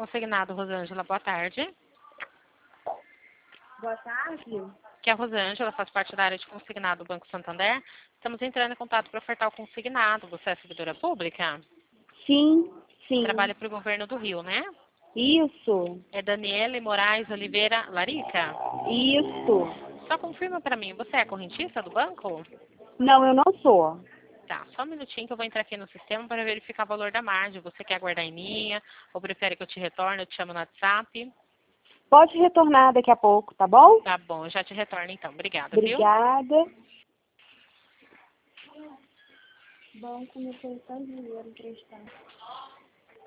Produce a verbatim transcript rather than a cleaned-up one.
Consignado, Rosângela, boa tarde. Boa tarde. Aqui é a Rosângela, faz parte da área de consignado do Banco Santander. Estamos entrando em contato para ofertar o consignado. Você é servidora pública? Sim, sim. Trabalha para o governo do Rio, né? Isso, É Daniele Moraes Oliveira Larica? isso. Só confirma para mim, você é correntista do banco? Não, eu não sou. Tá, só um minutinho que eu vou entrar aqui no sistema para verificar o valor da margem. Você quer guardar em linha ou prefere que eu te retorne, eu te chamo no WhatsApp? Pode retornar daqui a pouco, tá bom? Tá bom, já te retorno então. Obrigada, viu? Obrigada. Banco me foi tanto dinheiro emprestado.